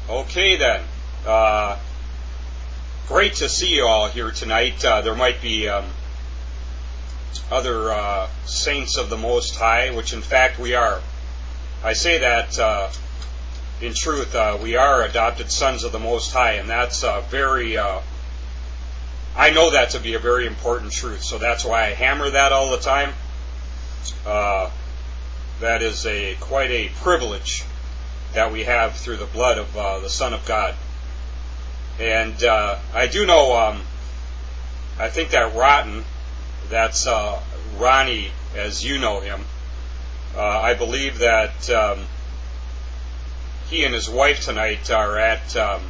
Okay then. Great to see you all here tonight. There might be other saints of the Most High, which in fact we are. I say that in truth, we are adopted sons of the Most High, and that's very, I know that to be a very important truth, so that's why I hammer that all the time. That is quite a privilege that we have through the blood of the Son of God. And I do know, I think that Rotten, that's Ronnie as you know him, I believe that he and his wife tonight are at some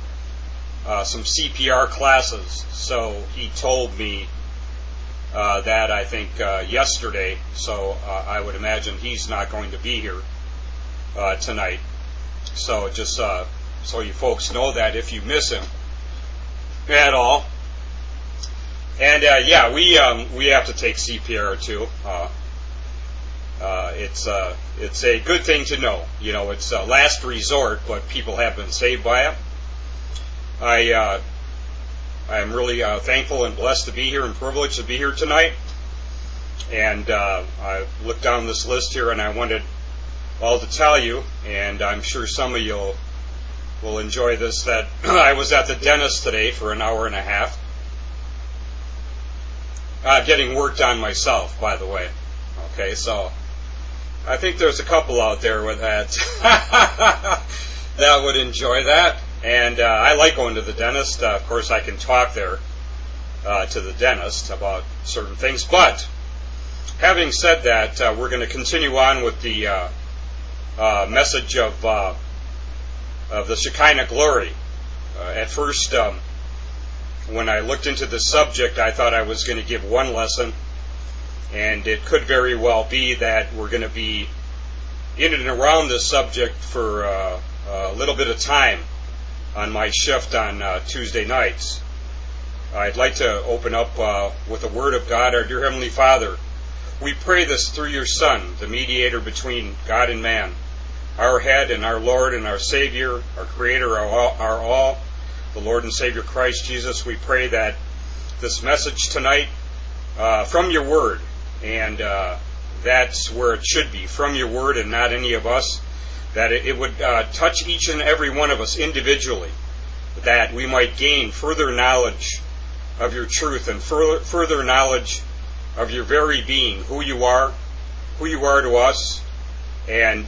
CPR classes. So he told me that I think yesterday, so I would imagine he's not going to be here tonight. So just so you folks know that if you miss him at all. And yeah, we have to take CPR too. It's a good thing to know. You know, it's a last resort, but people have been saved by it. I am really thankful and blessed to be here and privileged to be here tonight. And I looked down this list here, and I wanted all to tell you, and I'm sure some of you will enjoy this, that I was at the dentist today for an hour and a half. Getting worked on myself, by the way. Okay, so I think there's a couple out there with that that would enjoy that. And I like going to the dentist. Of course, I can talk there to the dentist about certain things. But having said that, we're going to continue on with the message of the Shekinah glory. At first, when I looked into the subject, I thought I was going to give one lesson, and it could very well be that we're going to be in and around this subject for a little bit of time on my shift on Tuesday nights. I'd like to open up with a word of God. Our dear Heavenly Father, we pray this through your Son, the mediator between God and man, our head and our Lord and our Savior, our Creator, our all, the Lord and Savior Christ Jesus. We pray that this message tonight from your word, and that's where it should be, from your word and not any of us, that it would touch each and every one of us individually, that we might gain further knowledge of your truth and further knowledge of your very being, who you are to us, and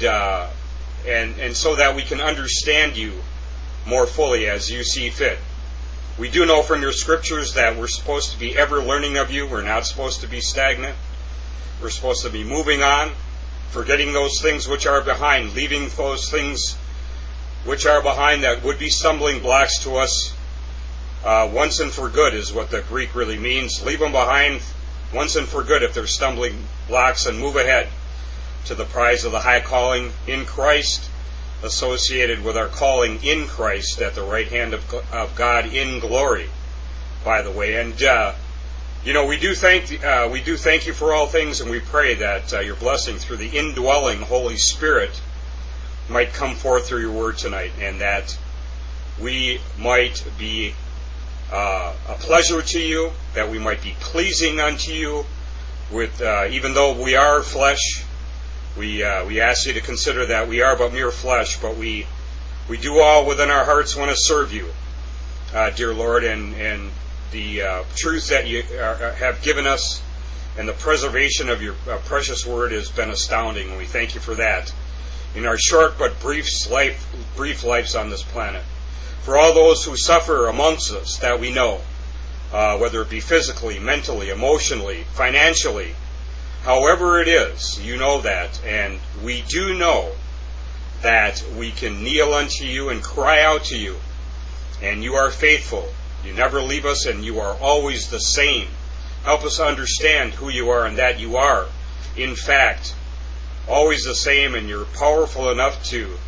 so that we can understand you more fully as you see fit. We do know from your scriptures that we're supposed to be ever learning of you. We're not supposed to be stagnant. We're supposed to be moving on, forgetting those things which are behind, leaving those things which are behind that would be stumbling blocks to us. Once and for good is what the Greek really means. Leave them behind once and for good if they're stumbling blocks, and move ahead to the prize of the high calling in Christ, associated with our calling in Christ at the right hand of God in glory, by the way. And we do thank you for all things, and we pray that your blessing through the indwelling Holy Spirit might come forth through your word tonight, and that we might be a pleasure to you, that we might be pleasing unto you, with even though we are flesh. We ask you to consider that we are but mere flesh, but we do all within our hearts want to serve you, dear Lord, and the truth that you have given us and the preservation of your precious word has been astounding, and we thank you for that in our short but brief lives on this planet. For all those who suffer amongst us that we know, whether it be physically, mentally, emotionally, financially, however it is, you know that, and we do know that we can kneel unto you and cry out to you, and you are faithful. You never leave us, and you are always the same. Help us understand who you are, and that you are, in fact, always the same, and you're powerful enough to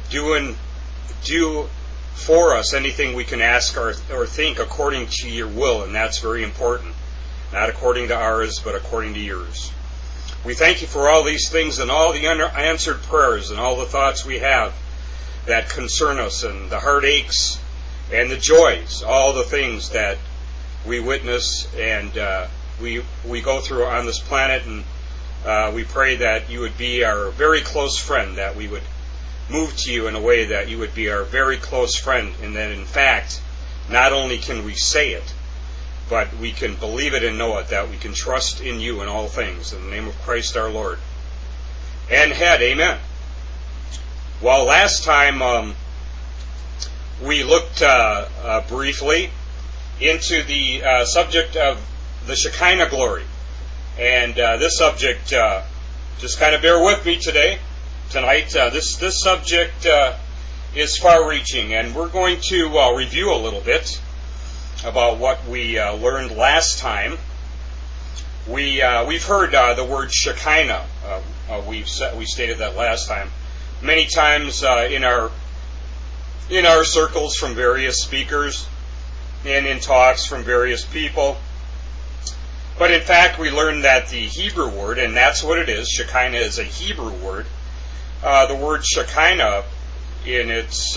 do for us anything we can ask or think according to your will, and that's very important. Not according to ours, but according to yours. We thank you for all these things and all the unanswered prayers and all the thoughts we have that concern us, and the heartaches and the joys, all the things that we witness and we go through on this planet. And we pray that you would be our very close friend, that we would move to you in a way that you would be our very close friend, and that in fact, not only can we say it, but we can believe it and know it, that we can trust in you in all things. In the name of Christ our Lord. And head, amen. Well, last time we looked briefly into the subject of the Shekinah glory. And this subject, just kind of bear with me tonight. This subject is far-reaching, and we're going to review a little bit about what we learned last time. We've heard the word Shekinah. We stated that last time many times in our circles from various speakers and in talks from various people. But in fact, we learned that the Hebrew word, and that's what it is, Shekinah is a Hebrew word. The word Shekinah, in its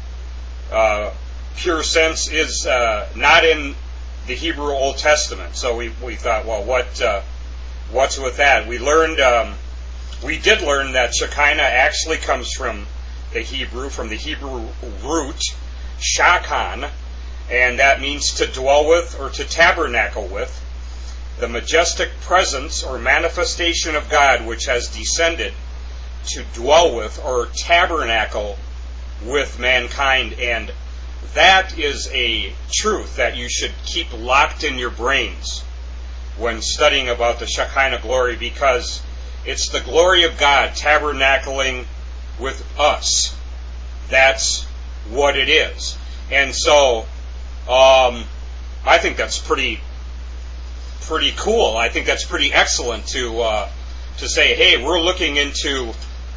pure sense, is not in the Hebrew Old Testament. So we thought, well, what's with that? We did learn that Shekinah actually comes from the Hebrew root, shakan, and that means to dwell with or to tabernacle with. The majestic presence or manifestation of God which has descended to dwell with or tabernacle with mankind. And that is a truth that you should keep locked in your brains when studying about the Shekinah glory, because it's the glory of God tabernacling with us. That's what it is. And so I think that's pretty cool. I think that's pretty excellent to say, hey, we're looking into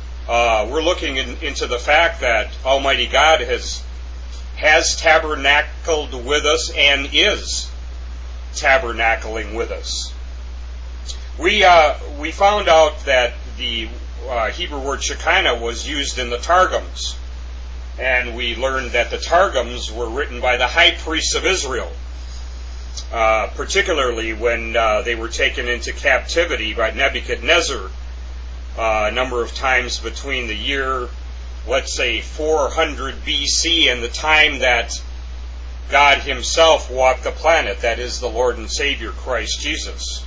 the fact that Almighty God has tabernacled with us and is tabernacling with us. We found out that the Hebrew word Shekinah was used in the Targums, and we learned that the Targums were written by the high priests of Israel. Particularly when they were taken into captivity by Nebuchadnezzar a number of times between the year, let's say, 400 BC and the time that God himself walked the planet, that is the Lord and Savior Christ Jesus.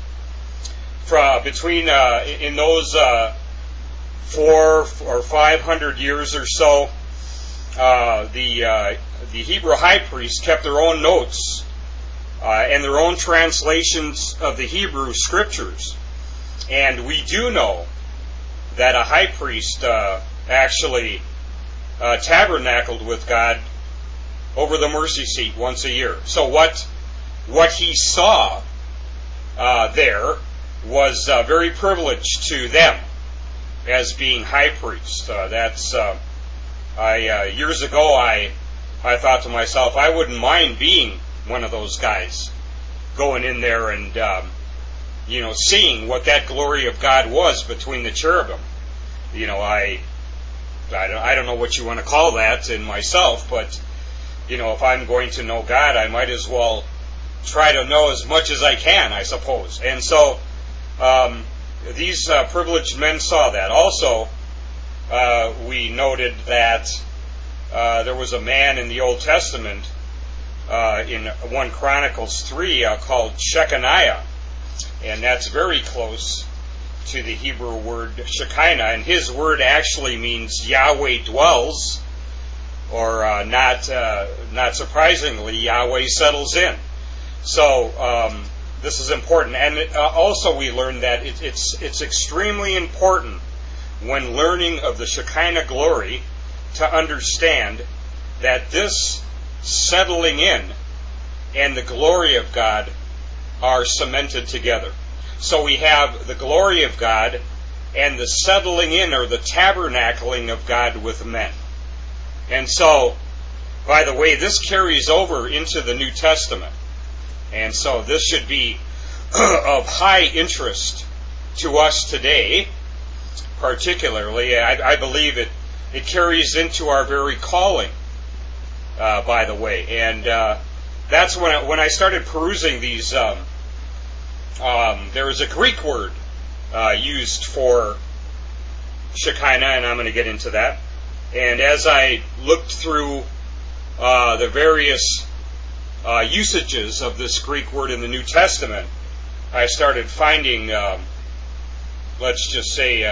In those 400 or 500 years or so, the Hebrew high priests kept their own notes and their own translations of the Hebrew scriptures. And we do know that a high priest actually tabernacled with God over the mercy seat once a year. So what he saw there was very privileged to them as being high priest. Years ago I thought to myself, I wouldn't mind being one of those guys, going in there and seeing what that glory of God was between the cherubim. I don't know what you want to call that in myself, but if I'm going to know God, I might as well try to know as much as I can, I suppose. And so these privileged men saw that. Also, we noted that there was a man in the Old Testament in 1 Chronicles 3 called Shechaniah, and that's very close to the Hebrew word Shekinah, and his word actually means Yahweh dwells, or not surprisingly, Yahweh settles in. So this is important, and also we learned that it's extremely important when learning of the Shekinah glory to understand that this settling in and the glory of God are cemented together. So we have the glory of God and the settling in, or the tabernacling of God with men. And so, by the way, this carries over into the New Testament. And so this should be of high interest to us today, particularly. I believe it carries into our very calling, by the way. And that's when I started perusing these. There is a Greek word used for Shekinah, and I'm going to get into that. And as I looked through the various usages of this Greek word in the New Testament, I started finding, let's just say,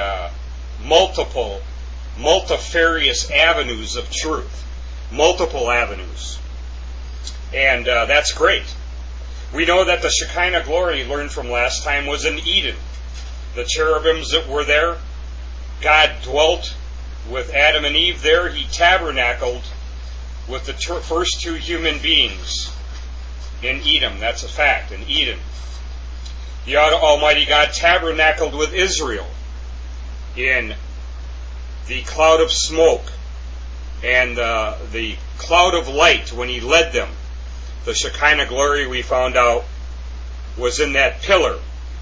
multifarious avenues of truth. Multiple avenues. And that's great. We know that the Shekinah glory, learned from last time, was in Eden. The cherubims that were there, God dwelt with Adam and Eve there. He tabernacled with the first two human beings in Eden. That's a fact, in Eden. The Almighty God tabernacled with Israel in the cloud of smoke and the cloud of light when He led them. The Shekinah glory, we found out, was in that pillar.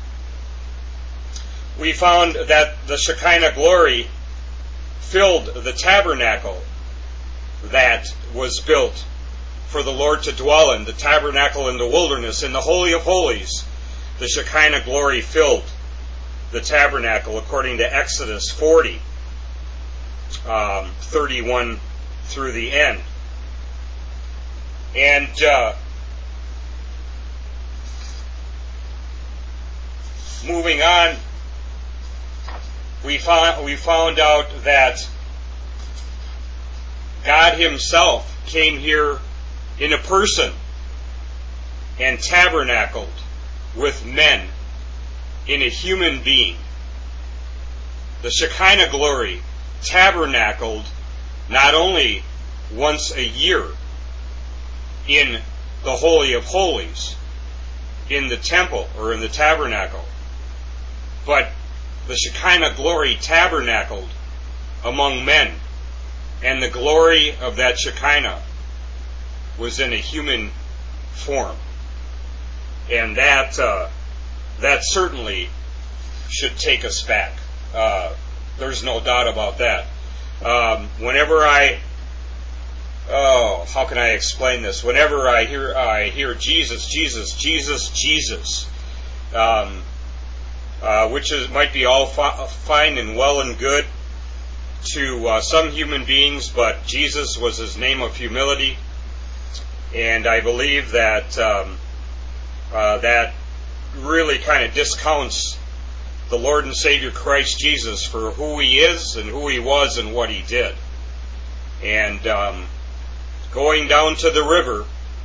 We found that the Shekinah glory filled the tabernacle that was built for the Lord to dwell in, the tabernacle in the wilderness, in the Holy of Holies. The Shekinah glory filled the tabernacle according to Exodus 40, 31 through the end. And moving on, we found out that God Himself came here in a person and tabernacled with men in a human being. The Shekinah glory tabernacled not only once a year in the Holy of Holies, in the temple or in the tabernacle, but the Shekinah glory tabernacled among men, and the glory of that Shekinah was in a human form. And that certainly should take us back. There's no doubt about that. Whenever how can I explain this? Whenever I hear Jesus, Jesus, Jesus, Jesus, which might be all fine and well and good to some human beings, but Jesus was His name of humility, and I believe that that really kind of discounts the Lord and Savior Christ Jesus for who He is and who He was and what He did. And going down to the river,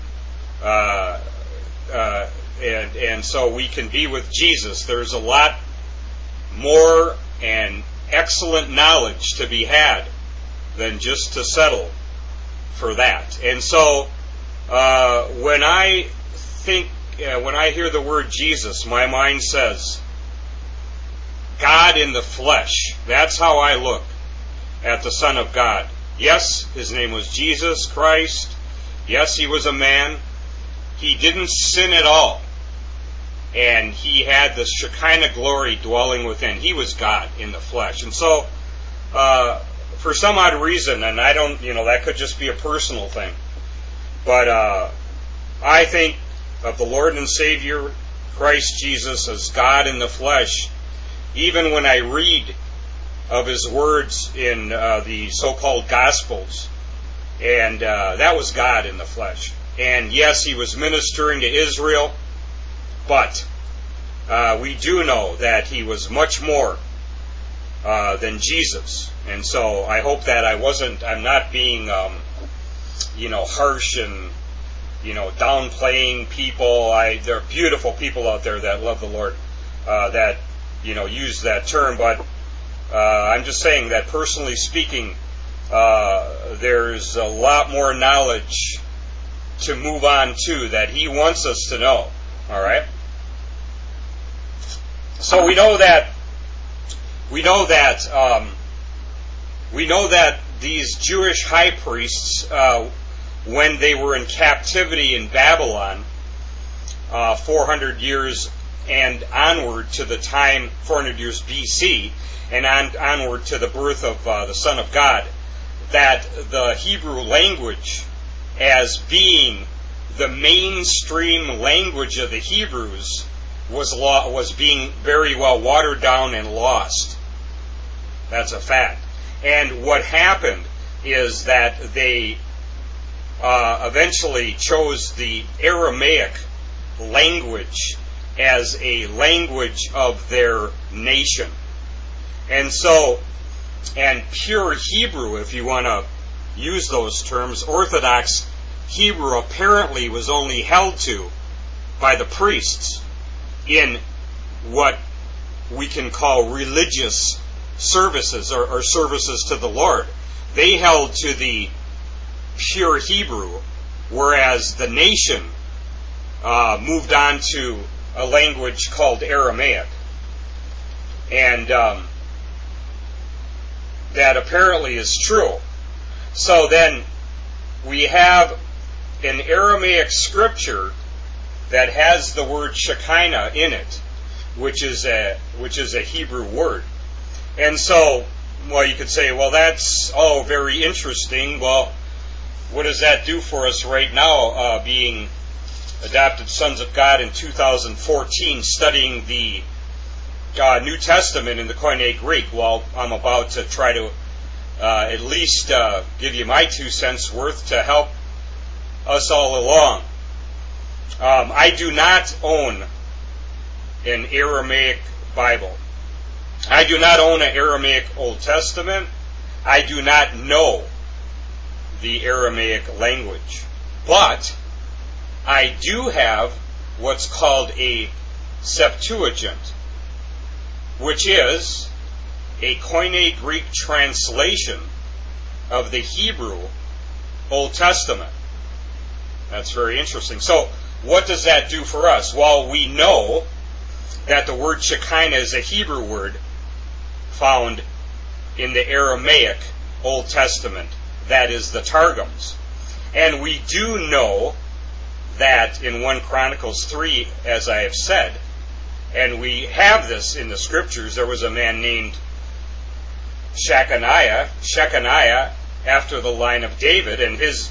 and so we can be with Jesus. There's a lot more and excellent knowledge to be had than just to settle for that. And so when I hear the word Jesus, my mind says God in the flesh. That's how I look at the Son of God. Yes, His name was Jesus Christ. Yes, He was a man. He didn't sin at all. And He had the Shekinah glory dwelling within. He was God in the flesh. And so, for some odd reason, and I don't, that could just be a personal thing, but I think of the Lord and Savior Christ Jesus as God in the flesh, even when I read of His words in the so-called Gospels, and that was God in the flesh. And yes, He was ministering to Israel, but we do know that He was much more than Jesus. And so I hope that I'm not being, harsh and, downplaying people. There are beautiful people out there that love the Lord, that, use that term, but I'm just saying that personally speaking, there's a lot more knowledge to move on to that He wants us to know. All right. So we know that these Jewish high priests, when they were in captivity in Babylon, 400 years and onward to the time 400 years BC, and onward to the birth of the Son of God that the Hebrew language, as being the mainstream language of the Hebrews, was being very well watered down and lost. That's a fact. And what happened is that they eventually chose the Aramaic language as a language of their nation. And so, and pure Hebrew, if you want to use those terms, Orthodox Hebrew apparently was only held to by the priests in what we can call religious services or services to the Lord. They held to the pure Hebrew, whereas the nation moved on to a language called Aramaic. And that apparently is true. So then we have an Aramaic scripture that has the word Shekinah in it, which is a Hebrew word. And so, well, you could say, well, that's all very interesting. Well, what does that do for us right now, being adopted sons of God in 2014, studying the New Testament in the Koine Greek? Well, I'm about to try to at least give you my 2 cents worth to help us all along. I do not own an Aramaic Bible. I do not own an Aramaic Old Testament. I do not know the Aramaic language. But I do have what's called a Septuagint, which is a Koine Greek translation of the Hebrew Old Testament. That's very interesting. So, what does that do for us? Well, we know that the word Shekinah is a Hebrew word found in the Aramaic Old Testament. That is the Targums. And we do know that in 1 Chronicles 3, as I have said, and we have this in the scriptures, there was a man named Shechaniah after the line of David, and his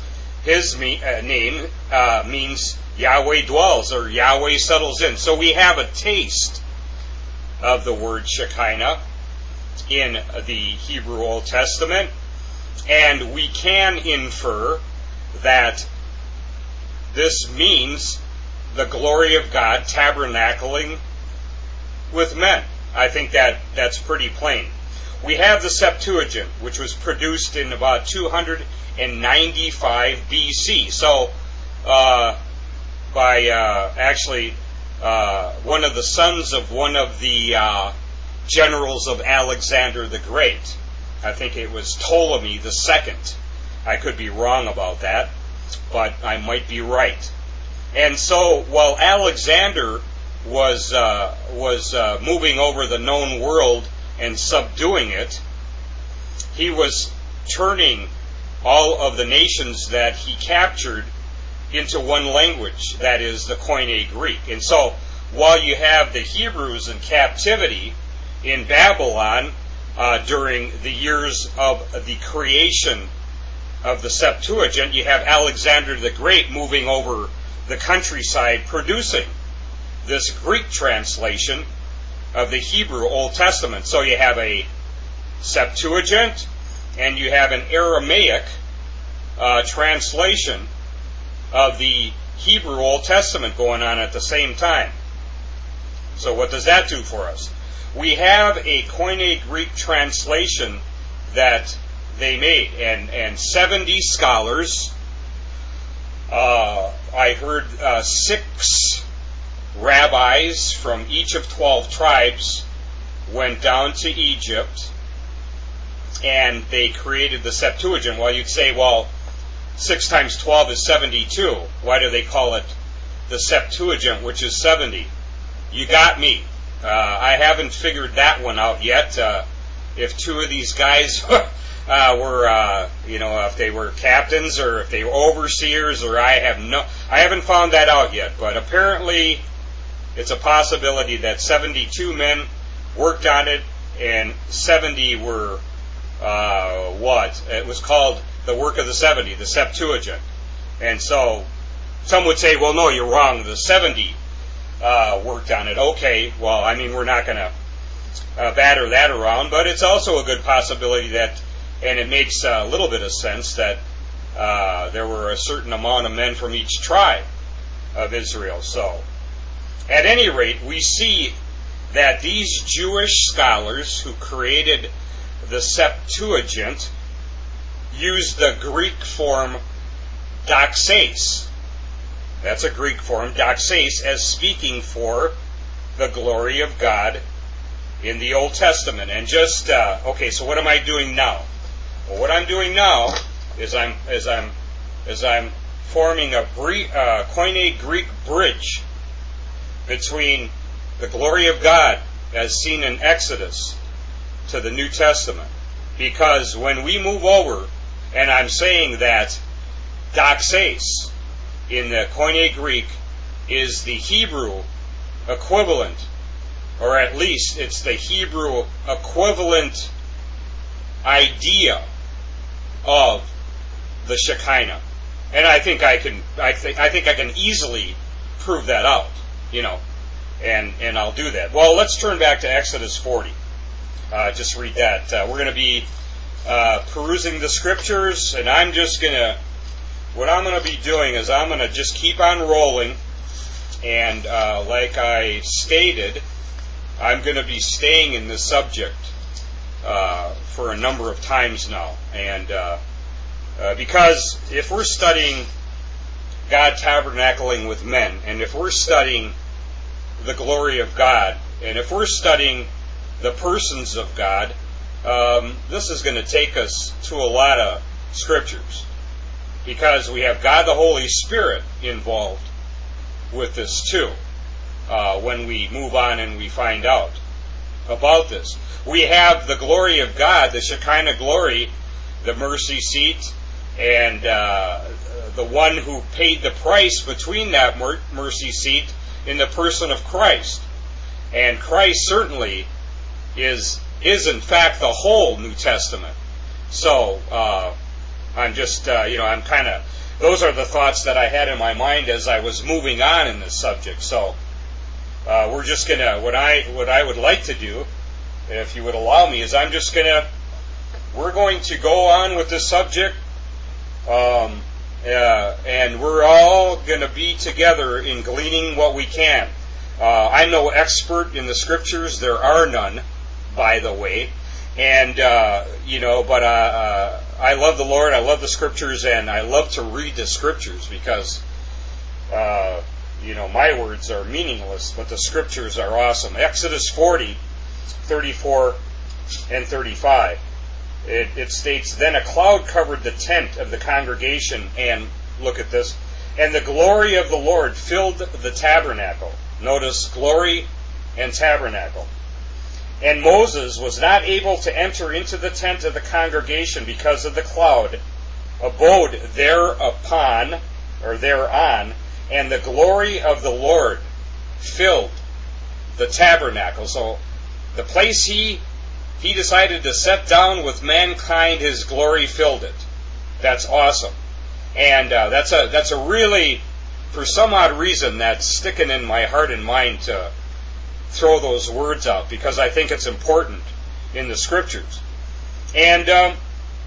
name means Yahweh dwells, or Yahweh settles in. So we have a taste of the word Shekinah in the Hebrew Old Testament, and we can infer that this means the glory of God tabernacling with men. I think that's pretty plain. We have the Septuagint, which was produced in about 295 BC. So, by one of the sons of one of the generals of Alexander the Great. I think it was Ptolemy the Second. I could be wrong about that, but I might be right. And so, while Alexander was moving over the known world and subduing it, he was turning all of the nations that he captured into one language, that is the Koine Greek. And so, while you have the Hebrews in captivity in Babylon during the years of the creation of the Septuagint, you have Alexander the Great moving over the countryside producing this Greek translation of the Hebrew Old Testament. So you have a Septuagint and you have an Aramaic translation of the Hebrew Old Testament going on at the same time. So what does that do for us? We have a Koine Greek translation that they made, and 70 scholars, I heard 6 rabbis from each of 12 tribes went down to Egypt and they created the Septuagint. Well, you'd say, well, 6 times 12 is 72. Why do they call it the Septuagint, which is 70? You got me. I haven't figured that one out yet. If 2 of these guys were, if they were captains or if they were overseers, or I haven't found that out yet. But apparently, it's a possibility that 72 men worked on it, and 70 were It was called the work of the 70, the Septuagint. And so some would say, well, no, you're wrong. The 70 worked on it. Okay, well, I mean, we're not going to batter that around, but it's also a good possibility that, and it makes a little bit of sense, that there were a certain amount of men from each tribe of Israel. So, at any rate, we see that these Jewish scholars who created the Septuagint used the Greek form doxes. That's a Greek form, doxes, as speaking for the glory of God in the Old Testament. And just, okay, so what am I doing now? Well, what I'm doing now is I'm forming a Koine Greek bridge between the glory of God as seen in Exodus to the New Testament. Because when we move over, and I'm saying that doxes in the Koine Greek is the Hebrew equivalent, or at least it's the Hebrew equivalent idea of the Shekinah. And I think I can easily prove that out, and I'll do that. Well, let's turn back to Exodus 40. Just read that. We're going to be perusing the scriptures, and what I'm going to be doing is I'm going to just keep on rolling, and like I stated, I'm going to be staying in this subject for a number of times now. And because if we're studying God tabernacling with men, and if we're studying the glory of God, and if we're studying the persons of God, this is going to take us to a lot of scriptures, because we have God the Holy Spirit involved with this too, when we move on and we find out about this. We have the glory of God, the Shekinah glory, the mercy seat, and the one who paid the price between that mercy seat in the person of Christ. And Christ certainly is in fact the whole New Testament. So I'm just, those are the thoughts that I had in my mind as I was moving on in this subject. So we're just going to, what I would like to do, if you would allow me, is we're going to go on with this subject, and we're all going to be together in gleaning what we can. I'm no expert in the scriptures. There are none, by the way. And, but I love the Lord, I love the scriptures, and I love to read the scriptures because, my words are meaningless, but the scriptures are awesome. Exodus 40, 34 and 35. It states, "Then a cloud covered the tent of the congregation, and," look at this, "and the glory of the Lord filled the tabernacle." Notice glory and tabernacle. "And Moses was not able to enter into the tent of the congregation because of the cloud abode thereon, and the glory of the Lord filled the tabernacle." So the place he decided to set down with mankind, his glory filled it. That's awesome. And that's a really, for some odd reason, that's sticking in my heart and mind to throw those words out, because I think it's important in the scriptures. And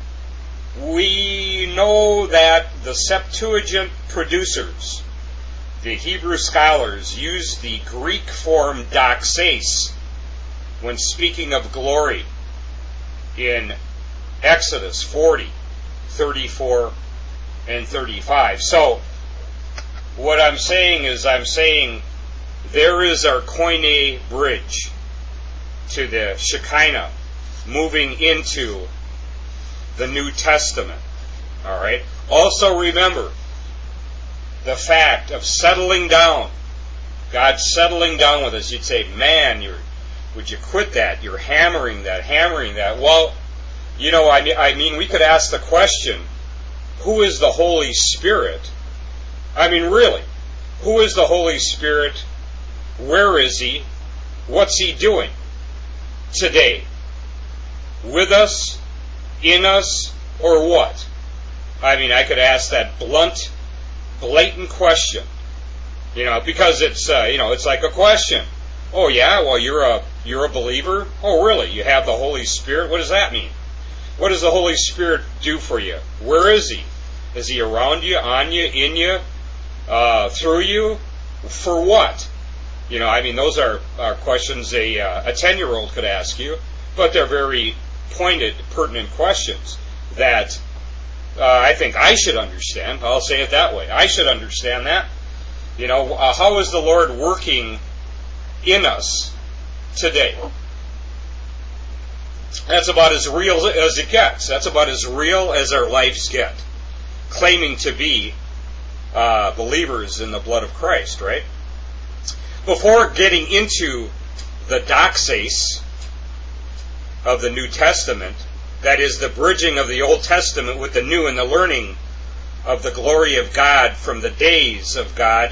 we know that the Septuagint producers, the Hebrew scholars, use the Greek form doxes when speaking of glory in Exodus 40, 34, and 35. So what I'm saying is there is our Koine bridge to the Shekinah moving into the New Testament. All right. Also remember the fact of settling down. God settling down with us. You'd say, man, would you quit that? You're hammering that. Well, I mean, we could ask the question, who is the Holy Spirit? I mean, really, who is the Holy Spirit? Where is He? What's He doing today? With us in us, or what? I mean, I could ask that blunt, blatant question, because it's it's like a question. Oh yeah, well you're a believer. Oh really? You have the Holy Spirit. What does that mean? What does the Holy Spirit do for you? Where is He? Is He around you, on you, in you, through you? For what? Those are questions a 10-year-old could ask you, but they're very pointed, pertinent questions that I think I should understand. I'll say it that way. I should understand that. How is the Lord working in us today? That's about as real as it gets. That's about as real as our lives get. Claiming to be believers in the blood of Christ, right? Before getting into the doxase of the New Testament, that is the bridging of the Old Testament with the New and the learning of the glory of God from the days of God,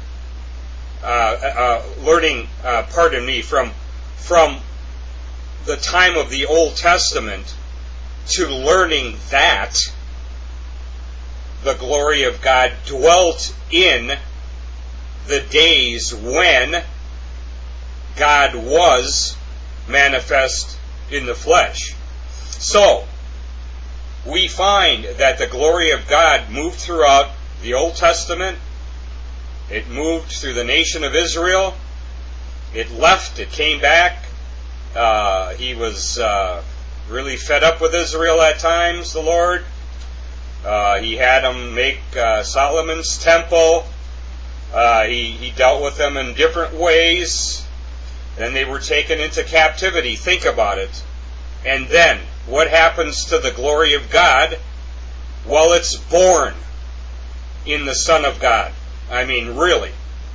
from the time of the Old Testament to learning that the glory of God dwelt in the days when God was manifest in the flesh. So, we find that the glory of God moved throughout the Old Testament. It moved through the nation of Israel. It left, it came back. He was really fed up with Israel at times, the Lord. He had them make Solomon's temple. He dealt with them in different ways. Then they were taken into captivity. Think about it. And then, what happens to the glory of God? Well, it's born in the Son of God. I mean, really.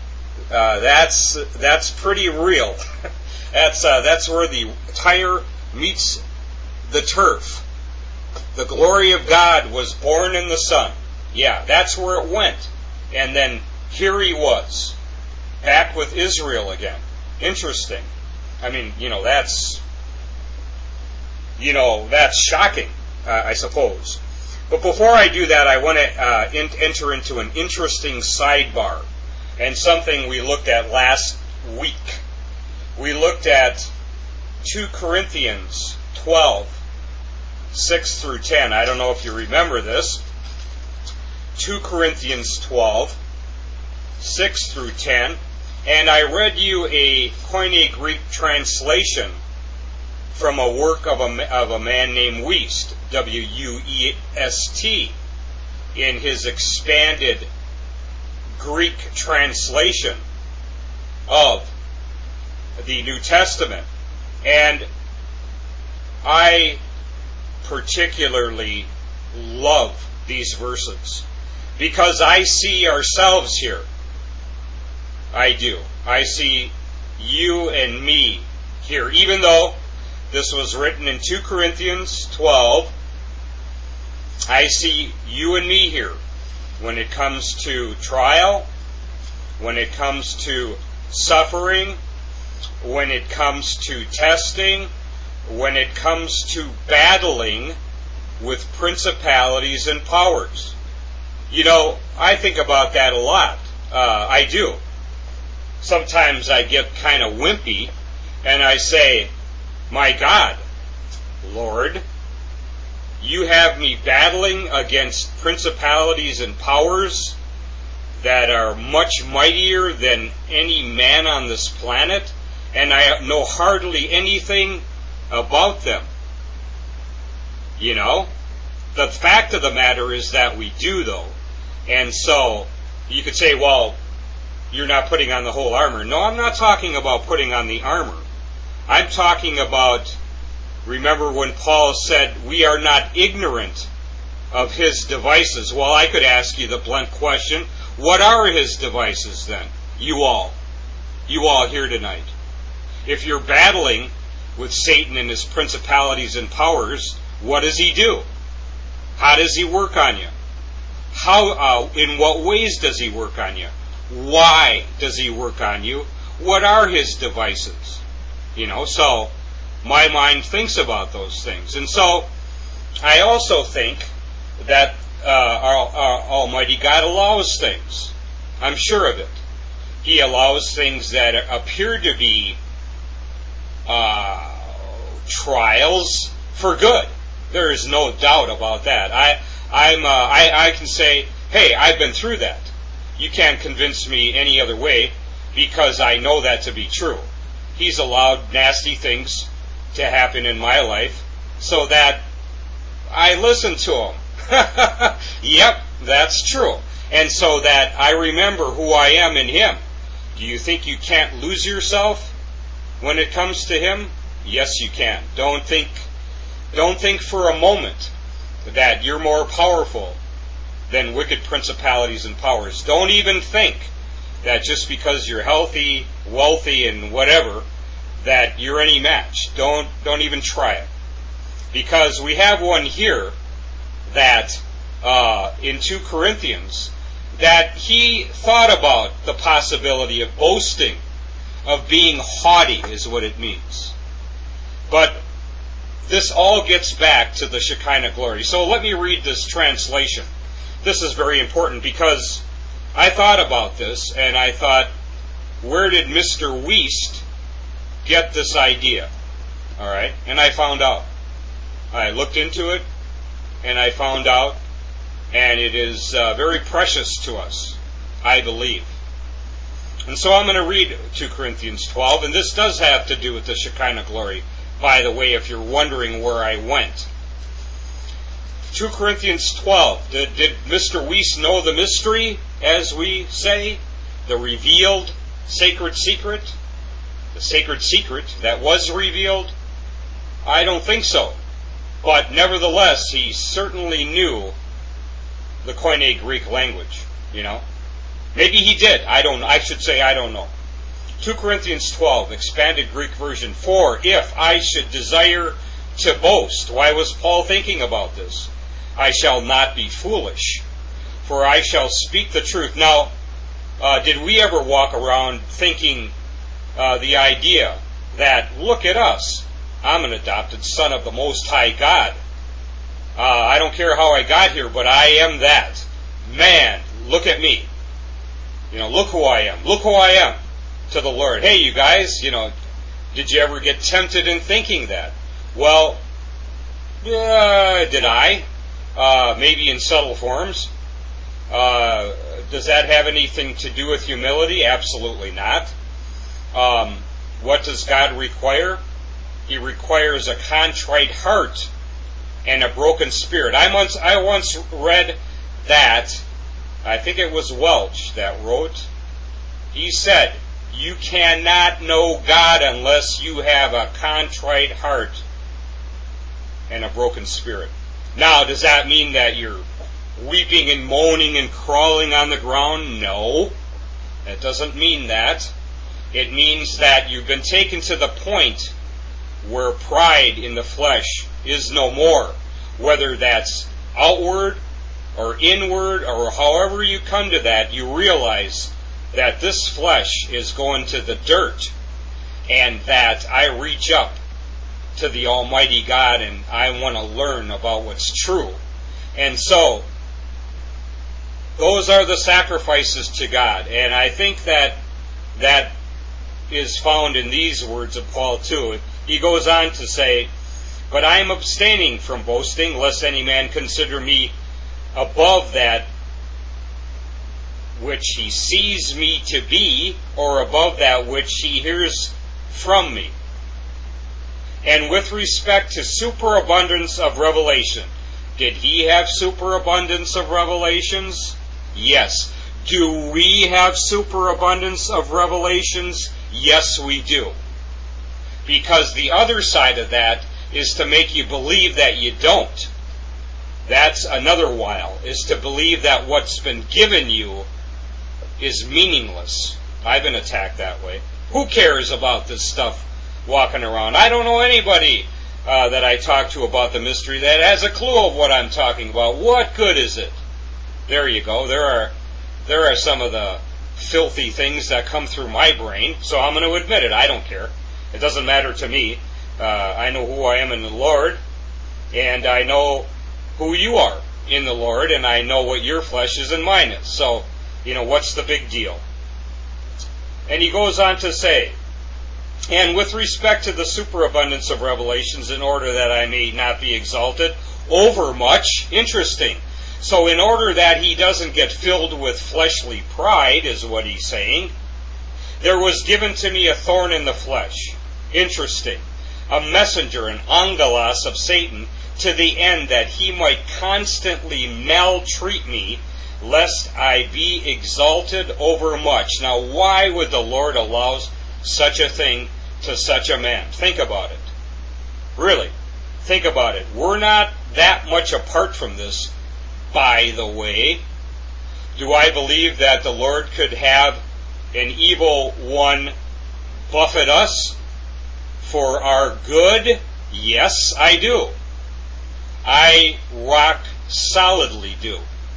That's pretty real. That's where the tire meets the turf. The glory of God was born in the Son. Yeah, that's where it went. And then here He was, back with Israel again. Interesting. I mean, that's shocking, I suppose. But before I do that, I want to enter into an interesting sidebar and something we looked at last week. We looked at 2 Corinthians 12, 6 through 10. I don't know if you remember this. 2 Corinthians 12, 6 through 10. And I read you a Koine Greek translation from a work of a man named Wuest, W-U-E-S-T, in his expanded Greek translation of the New Testament. And I particularly love these verses because I see ourselves here. I do. I see you and me here. Even though this was written in 2 Corinthians 12, I see you and me here when it comes to trial, when it comes to suffering, when it comes to testing, when it comes to battling with principalities and powers. I think about that a lot. I do. Sometimes I get kind of wimpy and I say, my God, Lord, you have me battling against principalities and powers that are much mightier than any man on this planet, and I know hardly anything about them. The fact of the matter is that we do, though. And so, you could say, well, you're not putting on the whole armor. No, I'm not talking about putting on the armor. I'm talking about, remember when Paul said, we are not ignorant of his devices. Well, I could ask you the blunt question, what are his devices then? You all here tonight. If you're battling with Satan and his principalities and powers, what does he do? How does he work on you? In what ways does he work on you? Why does he work on you? What are his devices? So my mind thinks about those things. And so I also think that our Almighty God allows things. I'm sure of it. He allows things that appear to be trials for good. There is no doubt about that. I can say, hey, I've been through that. You can't convince me any other way because I know that to be true. He's allowed nasty things to happen in my life so that I listen to him. Yep, that's true. And so that I remember who I am in him. Do you think you can't lose yourself when it comes to him? Yes, you can. Don't think for a moment that you're more powerful than wicked principalities and powers. Don't even think that just because you're healthy, wealthy, and whatever, that you're any match. Don't even try it. Because we have one here that in 2 Corinthians that he thought about the possibility of boasting, of being haughty is what it means. But this all gets back to the Shekinah glory. So let me read this translation. This is very important because I thought about this and I thought, where did Mr. Wiest get this idea? All right, and I found out. I looked into it and I found out, and it is very precious to us, I believe. And so I'm going to read 2 Corinthians 12, and this does have to do with the Shekinah glory, by the way, if you're wondering where I went. 2 Corinthians 12. Did Mr. Wiest know the mystery, as we say? The revealed sacred secret? The sacred secret that was revealed? I don't think so. But nevertheless, he certainly knew the Koine Greek language, you know. Maybe he did. I should say I don't know. 2 Corinthians 12, expanded Greek version. For if I should desire to boast, why was Paul thinking about this? I shall not be foolish, for I shall speak the truth. Now, did we ever walk around thinking the idea that, look at us, I'm an adopted son of the Most High God. I don't care how I got here, but I am that. Man, look at me. Look who I am. Look who I am to the Lord. Hey, you guys, did you ever get tempted in thinking that? Well, did I? Maybe in subtle forms. Does that have anything to do with humility? Absolutely not. What does God require? He requires a contrite heart and a broken spirit. I once read that, I think it was Welch that wrote, he said, you cannot know God unless you have a contrite heart and a broken spirit. Now, does that mean that you're weeping and moaning and crawling on the ground? No, that doesn't mean that. It means that you've been taken to the point where pride in the flesh is no more. Whether that's outward or inward or however you come to that, you realize that this flesh is going to the dirt and that I reach up to the Almighty God and I want to learn about what's true. And so, those are the sacrifices to God. And I think that is found in these words of Paul too. He goes on to say, but I am abstaining from boasting, lest any man consider me above that which he sees me to be, or above that which he hears from me. And with respect to superabundance of revelation, did he have superabundance of revelations? Yes. Do we have superabundance of revelations? Yes, we do. Because the other side of that is to make you believe that you don't. That's another while, is to believe that what's been given you is meaningless. I've been attacked that way. Who cares about this stuff walking around? I don't know anybody that I talk to about the mystery that has a clue of what I'm talking about. What good is it? There you go. There are some of the filthy things that come through my brain, so I'm going to admit it. I don't care. It doesn't matter to me. I know who I am in the Lord, And I know who you are in the Lord, and I know what your flesh is and mine is. So, what's the big deal? And he goes on to say, and with respect to the superabundance of revelations, in order that I may not be exalted overmuch. Interesting. So in order that he doesn't get filled with fleshly pride, is what he's saying, there was given to me a thorn in the flesh. Interesting. A messenger, an angelos of Satan, to the end that he might constantly maltreat me, lest I be exalted overmuch. Now, why would the Lord allow such a thing to such a man? Think about it. Really, think about it. We're not that much apart from this, by the way. Do I believe that the Lord could have an evil one buffet us for our good? Yes, I do. I rock solidly do.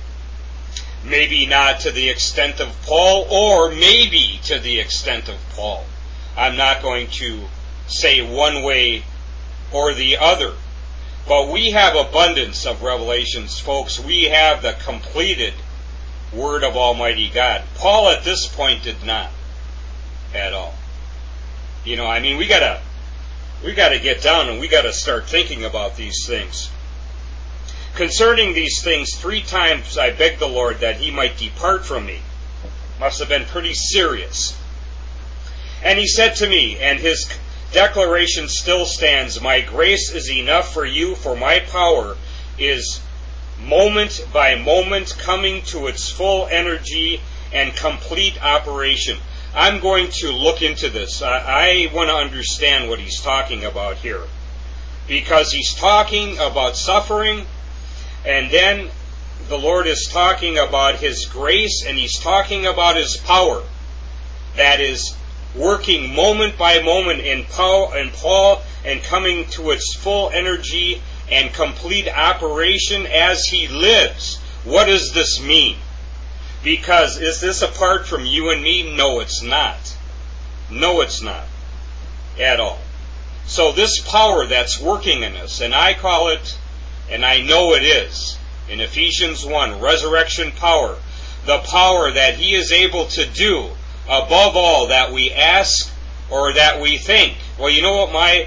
Maybe not to the extent of Paul, or maybe to the extent of Paul. I'm not going to say one way or the other. But we have abundance of revelations, folks. We have the completed Word of Almighty God. Paul at this point did not at all. We gotta get down and we gotta start thinking about these things. Concerning these things, 3 times I begged the Lord that he might depart from me. Must have been pretty serious. And he said to me, and his declaration still stands, my grace is enough for you, for my power is moment by moment coming to its full energy and complete operation. I'm going to look into this. I want to understand what he's talking about here. Because he's talking about suffering, and then the Lord is talking about his grace, and he's talking about his power that is working moment by moment in Paul and coming to its full energy and complete operation as he lives. What does this mean? Because is this apart from you and me? No, it's not. No, it's not. At all. So this power that's working in us, and I call it, and I know it is, in Ephesians 1, resurrection power, the power that he is able to do above all that we ask or that we think. Well, you know what my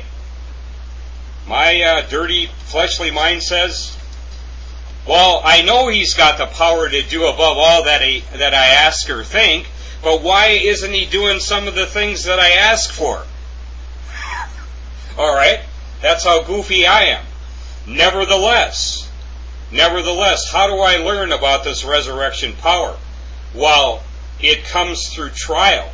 dirty fleshly mind says? Well, I know he's got the power to do above all that I ask or think, but why isn't he doing some of the things that I ask for? All right, that's how goofy I am. Nevertheless, how do I learn about this resurrection power? Well, it comes through trial.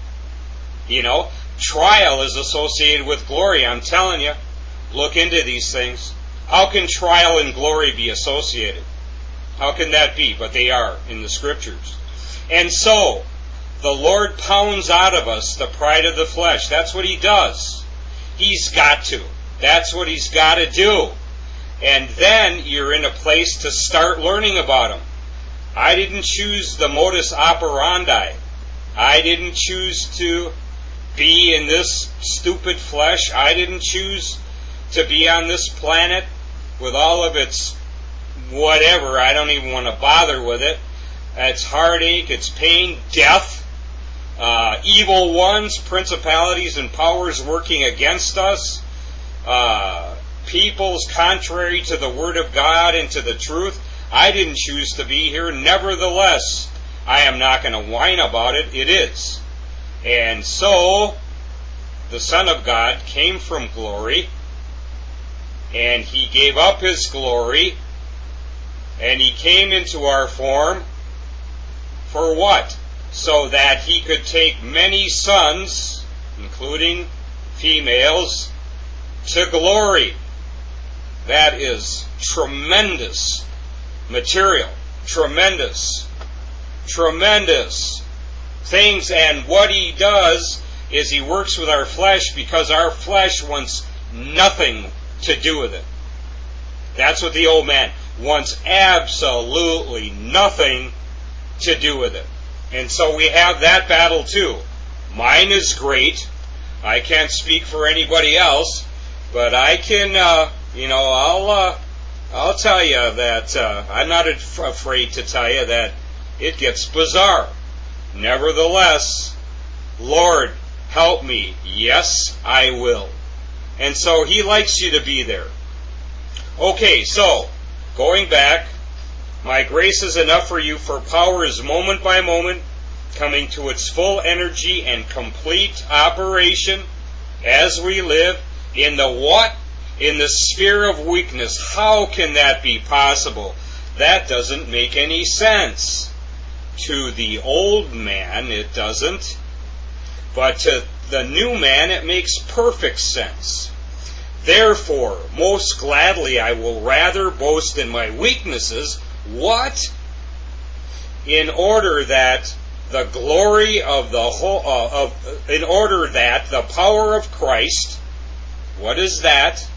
Trial is associated with glory. I'm telling you, look into these things. How can trial and glory be associated? How can that be? But they are in the Scriptures. And so, the Lord pounds out of us the pride of the flesh. That's what he does. He's got to. That's what he's got to do. And then you're in a place to start learning about him. I didn't choose the modus operandi. I didn't choose to be in this stupid flesh. I didn't choose to be on this planet with all of its whatever. I don't even want to bother with it. It's heartache, it's pain, death, evil ones, principalities and powers working against us, peoples contrary to the Word of God and to the truth. I didn't choose to be here. Nevertheless, I am not going to whine about it. It is. And so, the Son of God came from glory, and he gave up his glory, and he came into our form for what? So that he could take many sons, including females, to glory. That is tremendous material. Tremendous things. And what he does is he works with our flesh because our flesh wants nothing to do with it. That's what the old man wants, absolutely nothing to do with it. And so we have that battle too. Mine is great. I can't speak for anybody else, but I can I'll tell you that I'm not afraid to tell you that it gets bizarre. Nevertheless, Lord, help me. Yes, I will. And so He likes you to be there. Okay, so, going back, my grace is enough for you, for power is moment by moment coming to its full energy and complete operation as we live in the what? In the sphere of weakness. How can that be possible? That doesn't make any sense. To the old man, it doesn't. But to the new man, it makes perfect sense. Therefore, most gladly I will rather boast in my weaknesses. What? In order that the glory of the whole, in order that the power of Christ, what is that?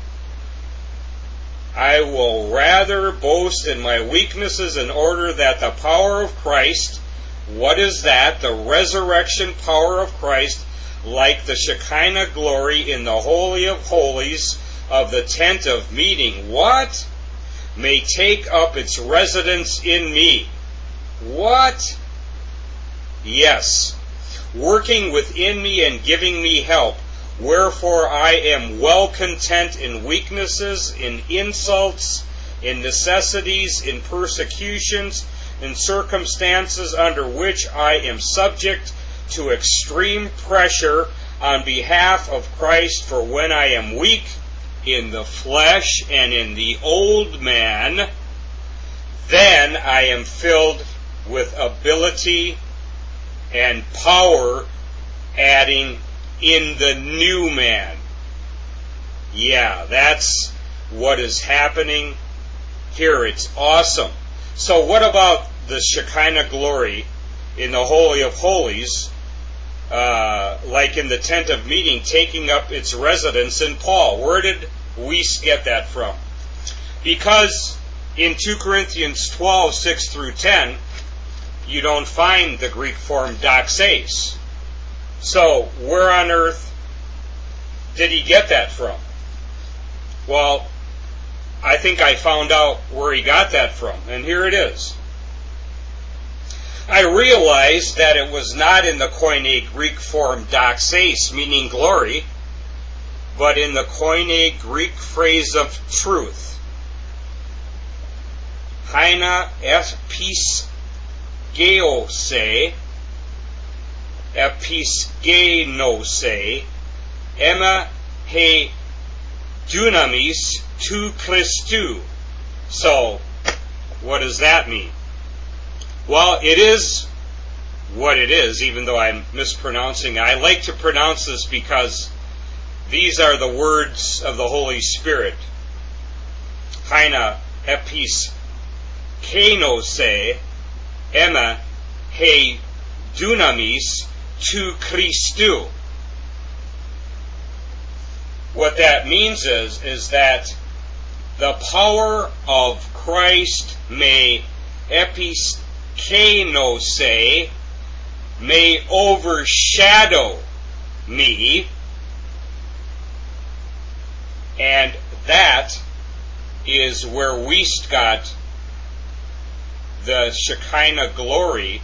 I will rather boast in my weaknesses in order that the power of Christ, what is that? The resurrection power of Christ, like the Shekinah glory in the Holy of Holies of the tent of meeting. What? May take up its residence in me. What? Yes, working within me and giving me help. Wherefore I am well content in weaknesses, in insults, in necessities, in persecutions, in circumstances under which I am subject to extreme pressure on behalf of Christ. For when I am weak in the flesh and in the old man, then I am filled with ability and power, adding in the new man. Yeah, that's what is happening here. It's awesome. So what about the Shekinah glory in the Holy of Holies, like in the tent of meeting, taking up its residence in Paul? Where did we get that from? Because in 2 Corinthians 12, 6 through 10, you don't find the Greek form doxes. So, where on earth did he get that from? Well, I think I found out where he got that from, and here it is. I realized that it was not in the Koine Greek form doxes, meaning glory, but in the Koine Greek phrase of truth. Haina episgeose, episgenose, emma he dunamis tu Christou. So, what does that mean? Well, it is what it is, even though I'm mispronouncing. I like to pronounce this because these are the words of the Holy Spirit. Haina episkenose, emma he dunamis tu Christou. What that means is that the power of Christ may episkenose, may overshadow me, and that is where we got the Shekinah glory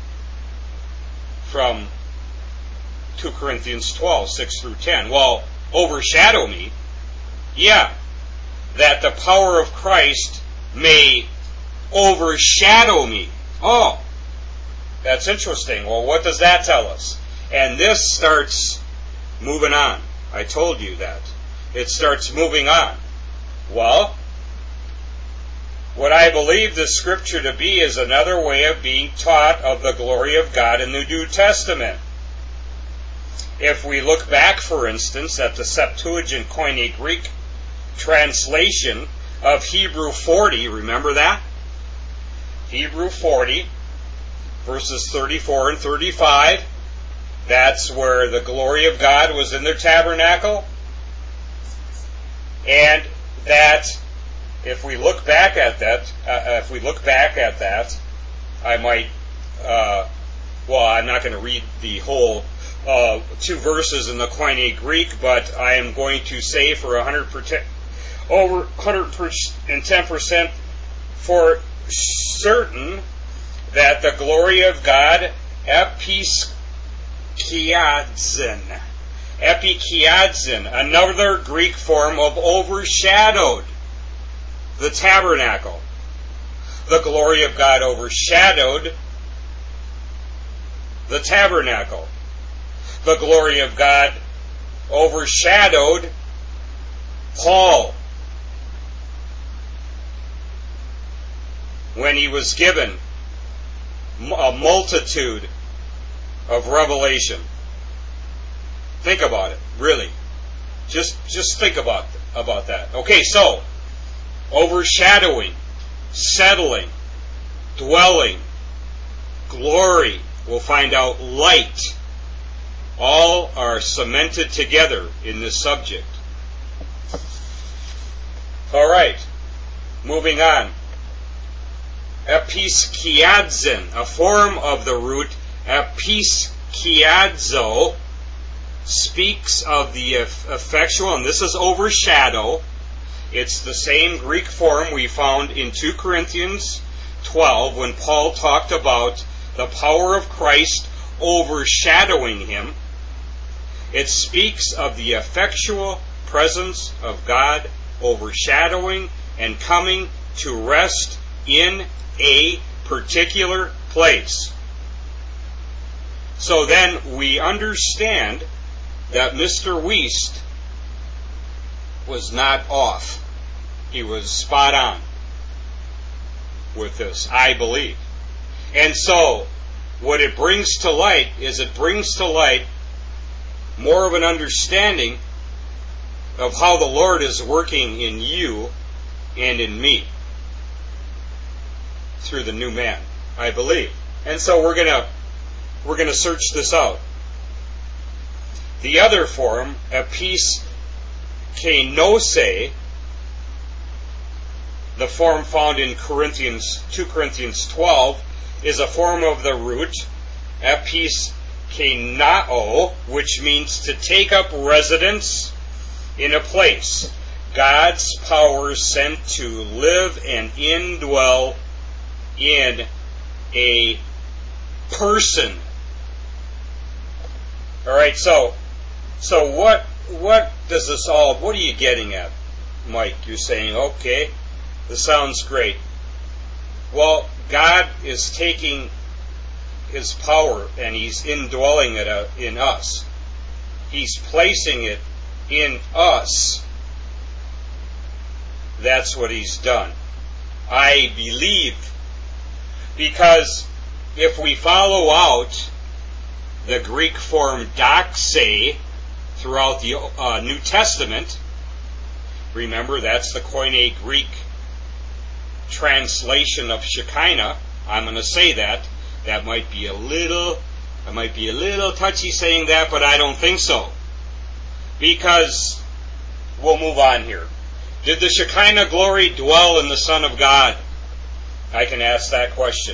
from 2 Corinthians 12, 6 through 10. Well, overshadow me? Yeah, that the power of Christ may overshadow me. Oh, that's interesting. Well, what does that tell us? And this starts moving on. I told you that. It starts moving on. Well, what I believe the scripture to be is another way of being taught of the glory of God in the New Testament. If we look back, for instance, at the Septuagint Koine Greek translation of Hebrew 40, remember that? Hebrew 40, verses 34 and 35, that's where the glory of God was in their tabernacle. And that, if we look back at that, I might, I'm not going to read the whole 2 verses in the Koine Greek, but I am going to say for 100% over 110% for certain that the glory of God epikiadzin, another Greek form of overshadowed the tabernacle. The glory of God overshadowed the tabernacle. The glory of God overshadowed Paul when he was given a multitude of revelation. Think about it, really. Just think about that. Okay, so overshadowing, settling, dwelling, glory, we'll find out light, all are cemented together in this subject. All right, moving on. Episkiadzin, a form of the root episkiadzo, speaks of the effectual, and this is overshadow. It's the same Greek form we found in 2 Corinthians 12 when Paul talked about the power of Christ overshadowing him. It speaks of the effectual presence of God overshadowing and coming to rest in a particular place. So then we understand that Mr. Wiest was not off. He was spot on with this, I believe. And so, what it brings to light is it brings to light more of an understanding of how the Lord is working in you and in me through the new man, I believe. And so we're gonna search this out. The other form, episkenose, the form found in 2 Corinthians 12, is a form of the root episkenao, which means to take up residence in a place. God's power sent to live and indwell in a person. All right, so what does this all? What are you getting at, Mike? You're saying, okay, this sounds great. Well, God is taking His power and He's indwelling it in us. He's placing it in us. That's what He's done. I believe, because if we follow out the Greek form doxe throughout the New Testament, remember that's the Koine Greek translation of Shekinah. I'm going to say that. That might be a little touchy saying that, but I don't think so. Because we'll move on here. Did the Shekinah glory dwell in the Son of God? I can ask that question.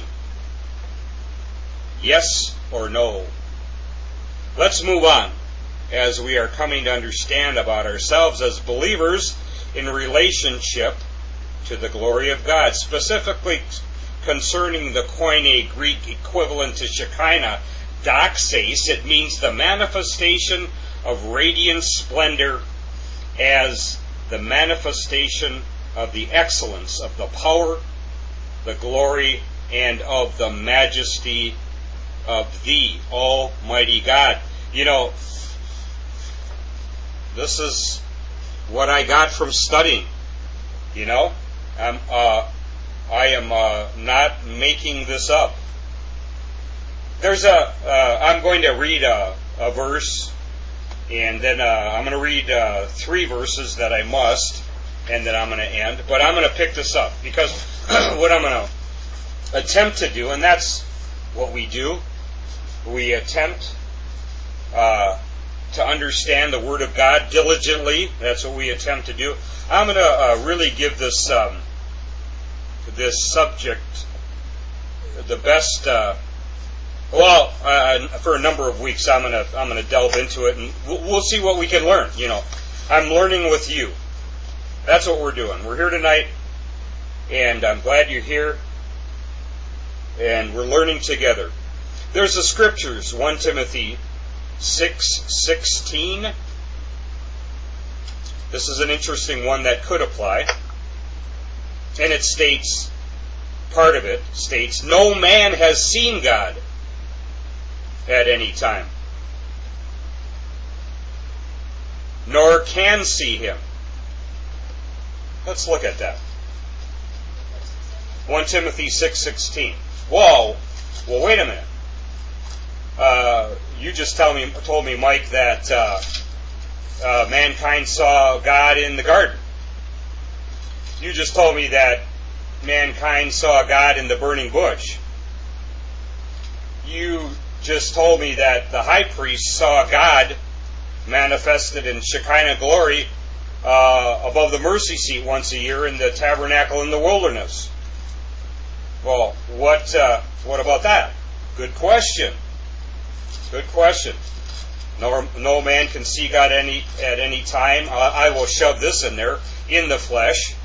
Yes or no? Let's move on as we are coming to understand about ourselves as believers in relationship to the glory of God, specifically concerning the Koine Greek equivalent to Shekinah, doxes. It means the manifestation of radiant splendor as the manifestation of the excellence of the power, the glory, and of the majesty of the Almighty God. You know, this is what I got from studying. You know, I am not making this up. I'm going to read a verse, and then I'm going to read 3 verses that I must, and then I'm going to end. But I'm going to pick this up, because what I'm going to attempt to do, and that's what we do, we attempt to understand the Word of God diligently. That's what we attempt to do. I'm going to really give this this subject the best. For a number of weeks, I'm going to delve into it, and we'll see what we can learn. You know, I'm learning with you. that's what we're doing. We're here tonight, and I'm glad you're here, and we're learning together. There's the scriptures, 1 Timothy 6:16. This is an interesting one that could apply. And it states, part of it states, no man has seen God at any time, nor can see him. Let's look at that. 1 Timothy 6:16. Whoa, well, wait a minute. You just told me, Mike, that mankind saw God in the garden. You just told me that mankind saw God in the burning bush. You just told me that the high priest saw God manifested in Shekinah glory above the mercy seat once a year in the tabernacle in the wilderness. Well, what about that? Good question. Good question. No man can see God at any time. I will shove this in there, in the flesh.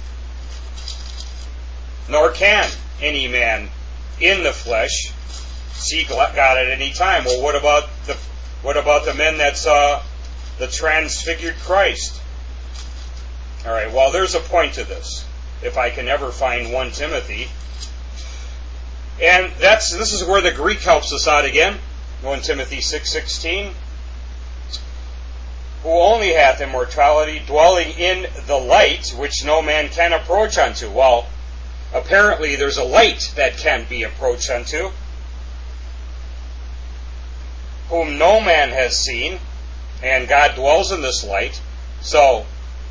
Nor can any man in the flesh see God at any time. Well, what about the men that saw the transfigured Christ? All right. Well, there's a point to this. If I can ever find 1 Timothy, and this is where the Greek helps us out again. 1 Timothy 6:16. Who only hath immortality, dwelling in the light, which no man can approach unto. Well, apparently there's a light that can be approached unto, whom no man has seen, and God dwells in this light, so,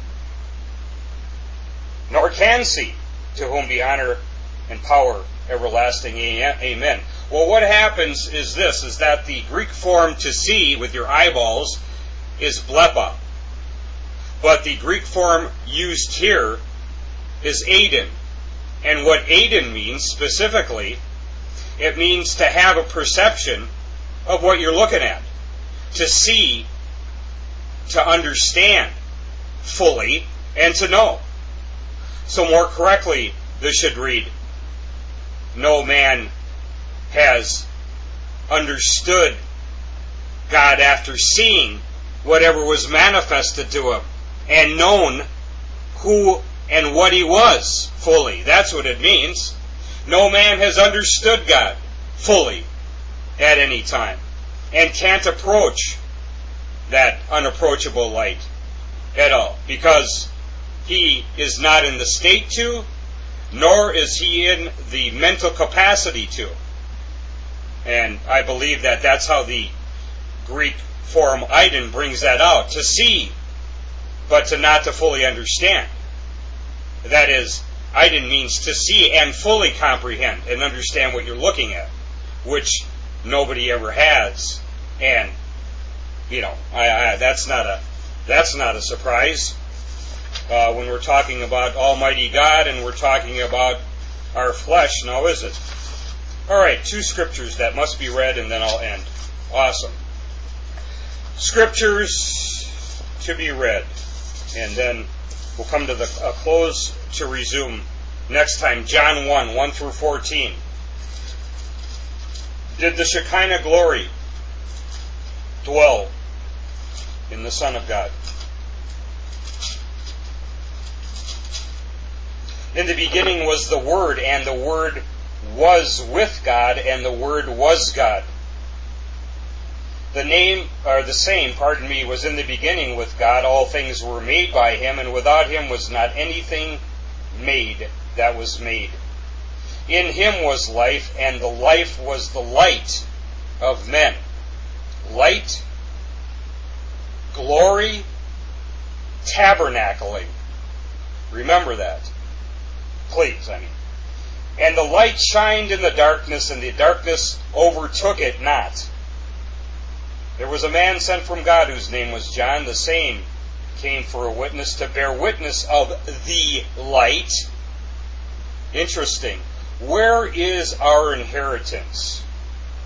nor can see, to whom be honor and power everlasting. Amen. Well, what happens is this, is that the Greek form to see with your eyeballs is blepa. But the Greek form used here is eidon. And what eidon means specifically, it means to have a perception of what you're looking at. To see, to understand fully, and to know. So more correctly, this should read, no man has understood God after seeing whatever was manifested to him and known who and what he was fully. That's what it means. No man has understood God fully at any time and can't approach that unapproachable light at all, because he is not in the state to, nor is he in the mental capacity to. And I believe that that's how the Greek form eidon brings that out. To see, but to not to fully understand. That is, eidon means to see and fully comprehend and understand what you're looking at, which nobody ever has. And, that's not a surprise when we're talking about Almighty God and we're talking about our flesh, now is it? All right, 2 scriptures that must be read, and then I'll end. Awesome. Scriptures to be read, and then we'll come to a close to resume next time. John 1 through 14. Did the Shekinah glory dwell in the Son of God? In the beginning was the Word, and the Word was with God, and the Word was God. The same was in the beginning with God. All things were made by him, and without him was not anything made that was made. In him was life, and the life was the light of men. Light, glory, tabernacling. Remember that. Please, And the light shined in the darkness, and the darkness overtook it not. There was a man sent from God whose name was John. The same came for a witness, to bear witness of the light. Interesting. Where is our inheritance?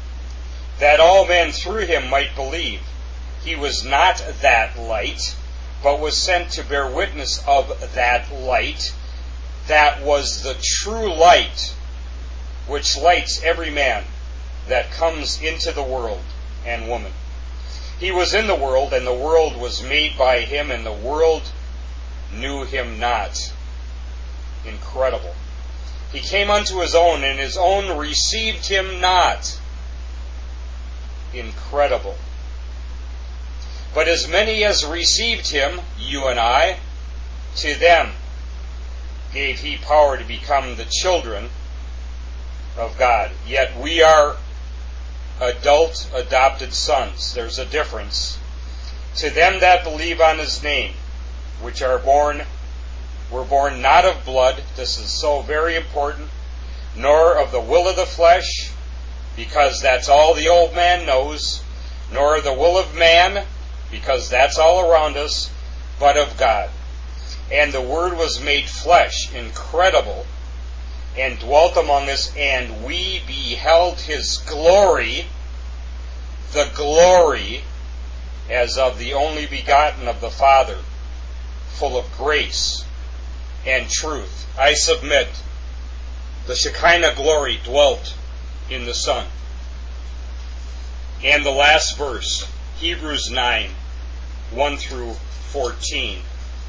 That all men through him might believe. He was not that light, but was sent to bear witness of that light, that was the true light, which lights every man that comes into the world and woman. He was in the world, and the world was made by him, and the world knew him not. Incredible. He came unto his own, and his own received him not. Incredible. But as many as received him, you and I, to them gave he power to become the children of God. Yet we are adult adopted sons. There's a difference. To them that believe on his name, which were born not of blood, this is so very important, nor of the will of the flesh, because that's all the old man knows, nor of the will of man, because that's all around us, but of God. And the Word was made flesh, incredible, and dwelt among us, and we beheld his glory, the glory as of the only begotten of the Father, full of grace and truth. I submit, the Shekinah glory dwelt in the Son. And the last verse, Hebrews 9, 1 through 14.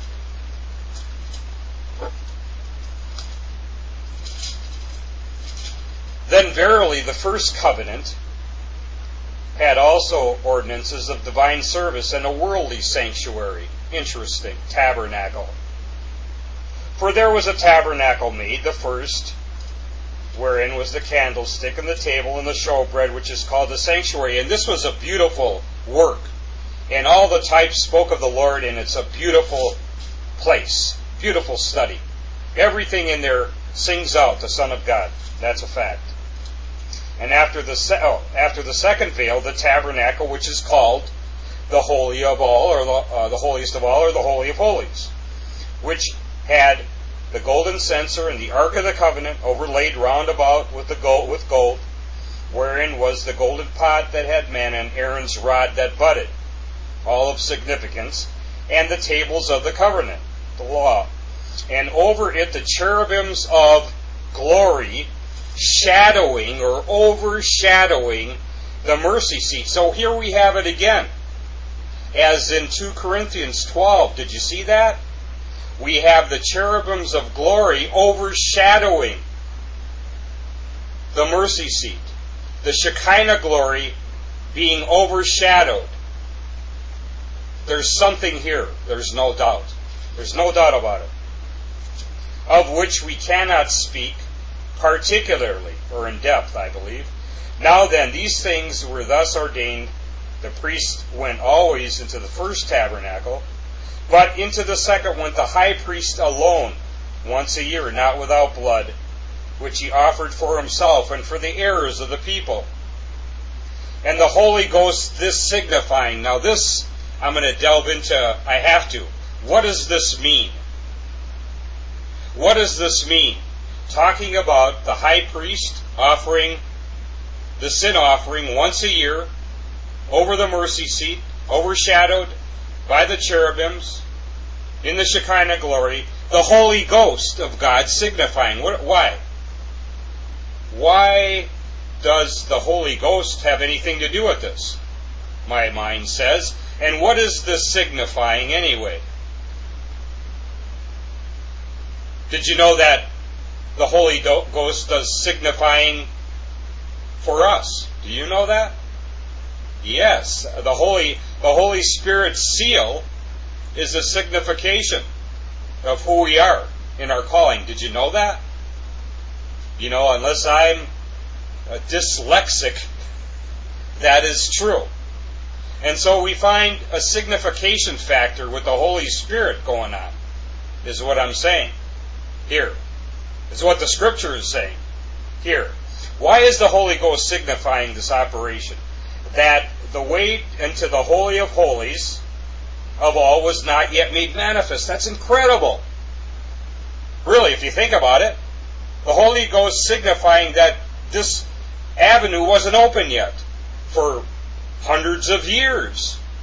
Then verily the first covenant had also ordinances of divine service and a worldly sanctuary. Interesting. Tabernacle. For there was a tabernacle made, the first, wherein was the candlestick and the table and the showbread, which is called the sanctuary. And this was a beautiful work. And all the types spoke of the Lord, and it's a beautiful place. Beautiful study. Everything in there sings out the Son of God. That's a fact. And after the second veil, the tabernacle, which is called the Holy of All, or the Holiest of All, or the Holy of Holies, which had the golden censer and the Ark of the Covenant overlaid round about with gold, wherein was the golden pot that had manna and Aaron's rod that budded, all of significance, and the tables of the covenant, the law, and over it the cherubims of glory, shadowing or overshadowing the mercy seat. So here we have it again, as in 2 Corinthians 12. Did you see that? We have the cherubims of glory overshadowing the mercy seat. The Shekinah glory being overshadowed. There's something here. There's no doubt. There's no doubt about it. Of which we cannot speak particularly, or in depth, I believe. Now then, these things were thus ordained. The priest went always into the first tabernacle, but into the second went the high priest alone, once a year, not without blood, which he offered for himself and for the errors of the people. And the Holy Ghost, this signifying. Now this, I'm going to delve into, I have to. What does this mean? What does this mean? Talking about the high priest offering the sin offering once a year over the mercy seat, overshadowed by the cherubims in the Shekinah glory, the Holy Ghost of God signifying. Why? Why does the Holy Ghost have anything to do with this? My mind says. And what is this signifying anyway? Did you know that the Holy Ghost does signifying for us? Do you know that? Yes. The Holy Spirit's seal is a signification of who we are in our calling. Did you know that? You know, unless I'm dyslexic, that is true. And so we find a signification factor with the Holy Spirit going on, is what I'm saying here. It's what the Scripture is saying here. Why is the Holy Ghost signifying this operation? That the way into the Holy of Holies of all was not yet made manifest. That's incredible. Really, if you think about it, the Holy Ghost signifying that this avenue wasn't open yet for hundreds of years.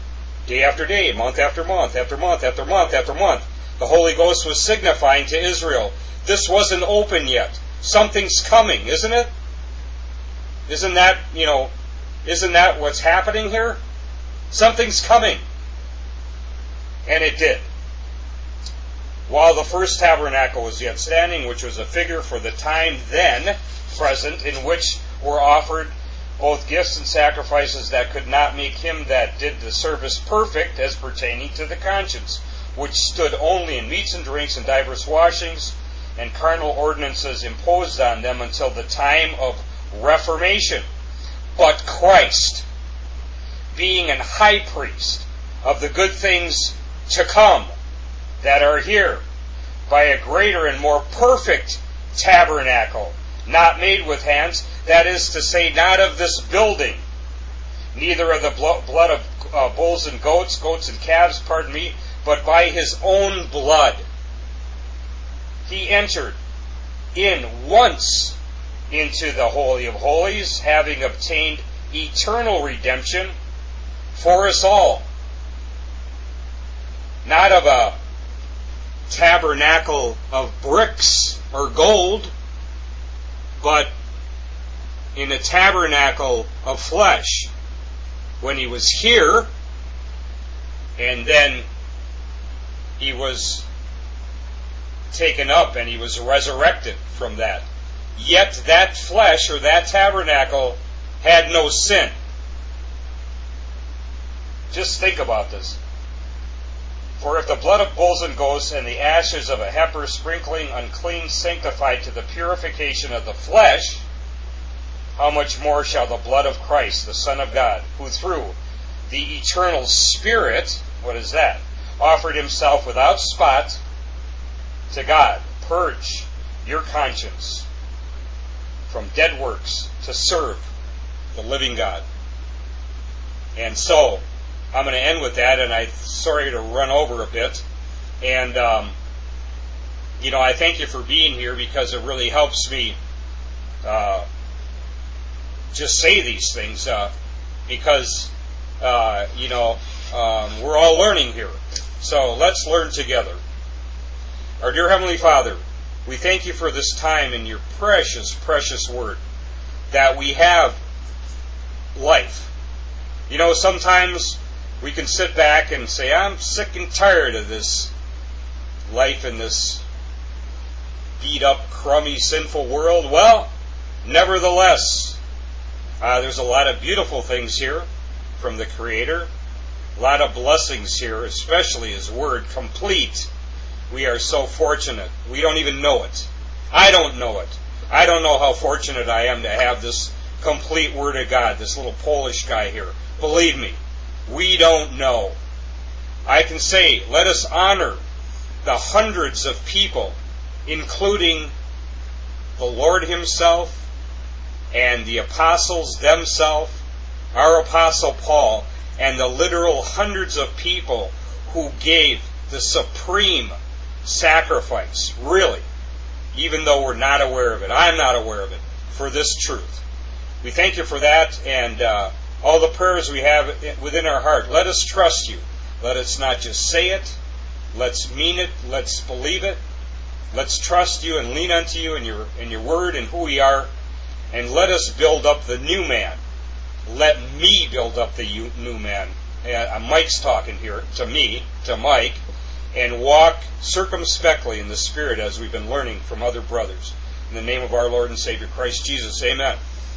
day after day, month after month, after month, after month, after month. The Holy Ghost was signifying to Israel, this wasn't open yet. Something's coming, isn't it? Isn't that what's happening here? Something's coming. And it did. While the first tabernacle was yet standing, which was a figure for the time then present, in which were offered both gifts and sacrifices that could not make him that did the service perfect as pertaining to the conscience, which stood only in meats and drinks and divers washings, and carnal ordinances imposed on them until the time of Reformation. But Christ, being an high priest of the good things to come that are here, by a greater and more perfect tabernacle, not made with hands, that is to say, not of this building, neither of the blood of bulls and goats and calves, but by his own blood. He entered in once into the Holy of Holies, having obtained eternal redemption for us all. Not of a tabernacle of bricks or gold, but in a tabernacle of flesh. When he was here, and then he was taken up and he was resurrected from that. Yet that flesh or that tabernacle had no sin. Just think about this. For if the blood of bulls and goats and the ashes of a heifer sprinkling unclean sanctified to the purification of the flesh, how much more shall the blood of Christ, the Son of God, who through the eternal Spirit, what is that? Offered himself without spot to God, purge your conscience from dead works to serve the living God. And so, I'm going to end with that, and I'm sorry to run over a bit. And, I thank you for being here, because it really helps me just say these things, because, we're all learning here. So let's learn together. Our dear Heavenly Father, we thank you for this time in your precious, precious word, that we have life. Sometimes we can sit back and say, I'm sick and tired of this life in this beat-up, crummy, sinful world. Well, nevertheless, there's a lot of beautiful things here from the Creator. A lot of blessings here, especially His Word, complete. We are so fortunate. We don't even know it. I don't know it. I don't know how fortunate I am to have this complete Word of God, this little Polish guy here. Believe me, we don't know. I can say, let us honor the hundreds of people, including the Lord Himself and the apostles themselves, our Apostle Paul, and the literal hundreds of people who gave the supreme sacrifice, really, even though we're not aware of it. I'm not aware of it, for this truth. We thank you for that, and all the prayers we have within our heart. Let us trust you. Let us not just say it. Let's mean it. Let's believe it. Let's trust you and lean unto you in your word and who we are. And let us build up the new man. Let me build up the new man. Mike's talking here to me, to Mike, and walk circumspectly in the Spirit as we've been learning from other brothers. In the name of our Lord and Savior Christ Jesus, amen.